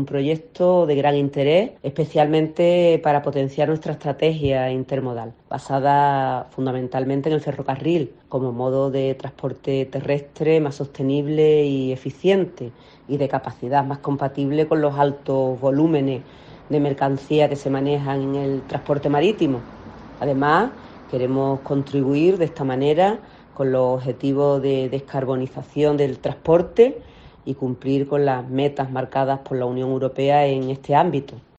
un proyecto de gran interés, especialmente para potenciar nuestra estrategia intermodal, basada fundamentalmente en el ferrocarril como modo de transporte terrestre más sostenible y eficiente y de capacidad más compatible con los altos volúmenes de mercancía que se manejan en el transporte marítimo. Además, queremos contribuir de esta manera con los objetivos de descarbonización del transporte y cumplir con las metas marcadas por la Unión Europea en este ámbito.